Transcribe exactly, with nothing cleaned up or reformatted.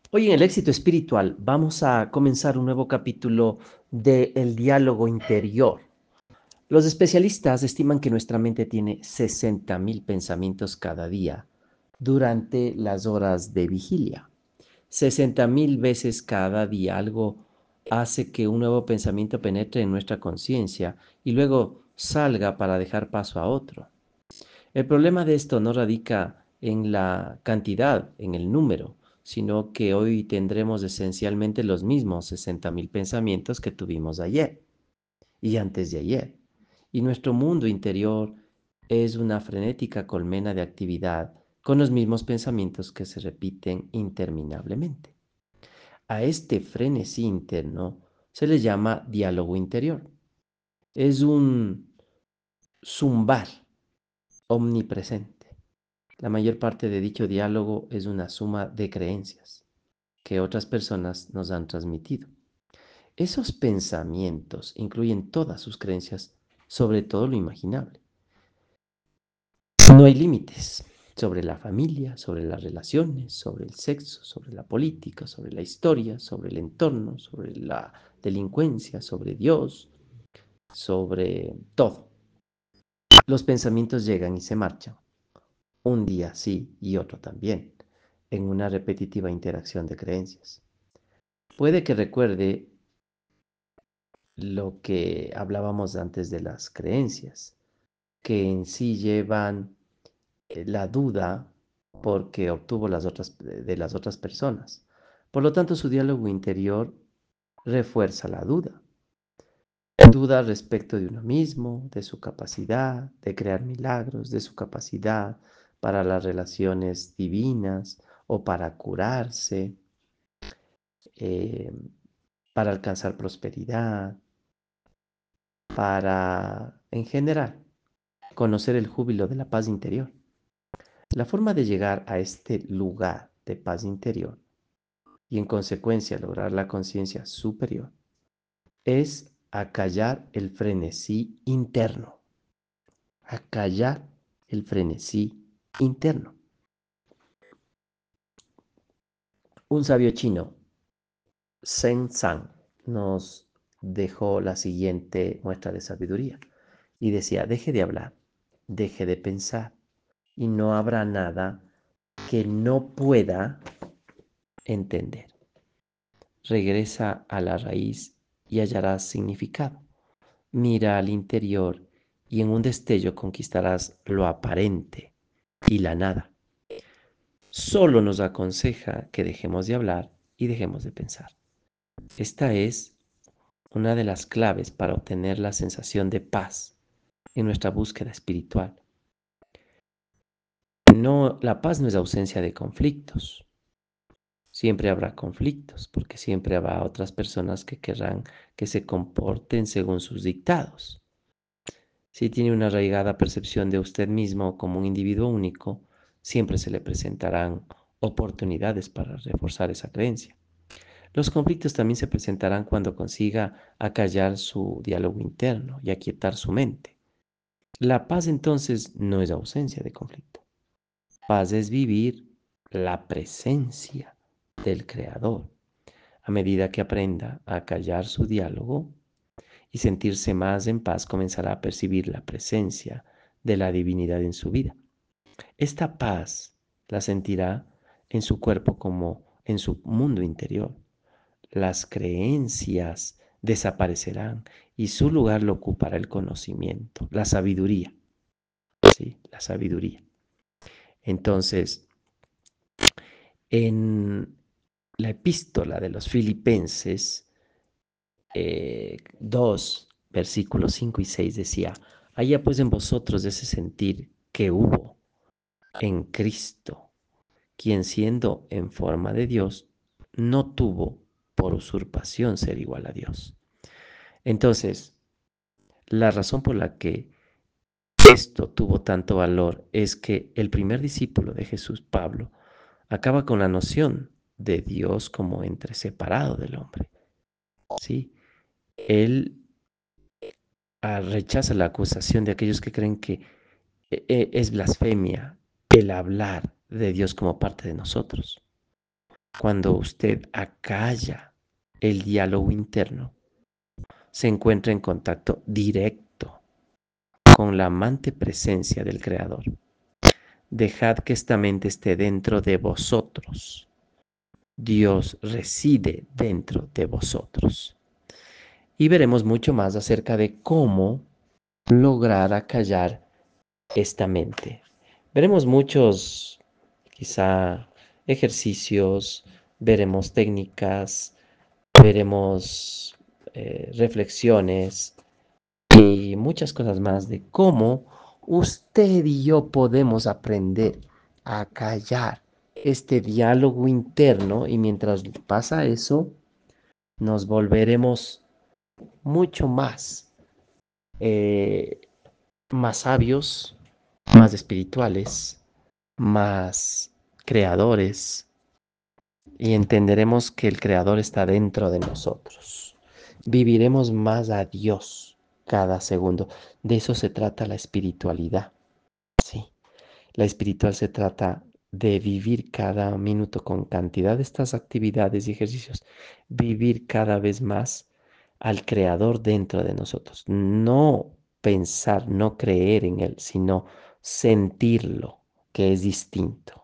Hoy en el éxito espiritual vamos a comenzar un nuevo capítulo de El diálogo interior. Los especialistas estiman que nuestra mente tiene sesenta mil pensamientos cada día durante las horas de vigilia. sesenta mil veces cada día algo hace que un nuevo pensamiento penetre en nuestra conciencia y luego salga para dejar paso a otro. El problema de esto no radica en la cantidad, en el número, sino que hoy tendremos esencialmente los mismos sesenta mil pensamientos que tuvimos ayer y antes de ayer. Y nuestro mundo interior es una frenética colmena de actividad con los mismos pensamientos que se repiten interminablemente. A este frenesí interno se le llama diálogo interior. Es un zumbar omnipresente. La mayor parte de dicho diálogo es una suma de creencias que otras personas nos han transmitido. Esos pensamientos incluyen todas sus creencias sobre todo lo imaginable. No hay límites sobre la familia, sobre las relaciones, sobre el sexo, sobre la política, sobre la historia, sobre el entorno, sobre la delincuencia, sobre Dios, sobre todo. Los pensamientos llegan y se marchan, un día sí y otro también, en una repetitiva interacción de creencias. Puede que recuerde lo que hablábamos antes de las creencias, que en sí llevan eh, la duda porque obtuvo las otras, de las otras personas. Por lo tanto, su diálogo interior refuerza la duda. Duda respecto de uno mismo, de su capacidad de crear milagros, de su capacidad para las relaciones divinas o para curarse, eh, para alcanzar prosperidad, para, en general, conocer el júbilo de la paz interior. La forma de llegar a este lugar de paz interior y en consecuencia lograr la conciencia superior es acallar el frenesí interno, acallar el frenesí interno. Un sabio chino, Zheng Zhang, nos dejó la siguiente muestra de sabiduría y decía, deje de hablar, deje de pensar y no habrá nada que no pueda entender. Regresa a la raíz y hallarás significado. Mira al interior y en un destello conquistarás lo aparente y la nada. Solo nos aconseja que dejemos de hablar y dejemos de pensar. Esta es una de las claves para obtener la sensación de paz en nuestra búsqueda espiritual. No, la paz no es ausencia de conflictos. Siempre habrá conflictos, porque siempre habrá otras personas que querrán que se comporten según sus dictados. Si tiene una arraigada percepción de usted mismo como un individuo único, siempre se le presentarán oportunidades para reforzar esa creencia. Los conflictos también se presentarán cuando consiga acallar su diálogo interno y aquietar su mente. La paz entonces no es ausencia de conflicto. Paz es vivir la presencia del Creador. A medida que aprenda a callar su diálogo y sentirse más en paz, comenzará a percibir la presencia de la divinidad en su vida. Esta paz la sentirá en su cuerpo como en su mundo interior. Las creencias desaparecerán y su lugar lo ocupará el conocimiento, la sabiduría. ¿Sí? La sabiduría. Entonces, en la epístola de los Filipenses eh, dos, versículos cinco y seis decía, haya pues en vosotros ese sentir que hubo en Cristo, quien siendo en forma de Dios, no tuvo por usurpación ser igual a Dios. Entonces, la razón por la que esto tuvo tanto valor es que el primer discípulo de Jesús, Pablo, acaba con la noción de Dios como entre separado del hombre. ¿Sí? Él ah, rechaza la acusación de aquellos que creen que eh, eh, es blasfemia el hablar de Dios como parte de nosotros. Cuando usted acalla el diálogo interno, se encuentra en contacto directo con la amante presencia del Creador. Dejad que esta mente esté dentro de vosotros. Dios reside dentro de vosotros. Y veremos mucho más acerca de cómo lograr acallar esta mente. Veremos muchos, quizá, ejercicios, veremos técnicas, veremos eh, reflexiones y muchas cosas más de cómo usted y yo podemos aprender a callar este diálogo interno, y mientras pasa eso, nos volveremos mucho más, eh, más sabios, más espirituales, más creadores, y entenderemos que el Creador está dentro de nosotros. Viviremos más a Dios cada segundo. De eso se trata la espiritualidad. Sí, la espiritual se trata de vivir cada minuto con cantidad de estas actividades y ejercicios, vivir cada vez más al Creador dentro de nosotros. No pensar, no creer en Él, sino sentirlo, que es distinto.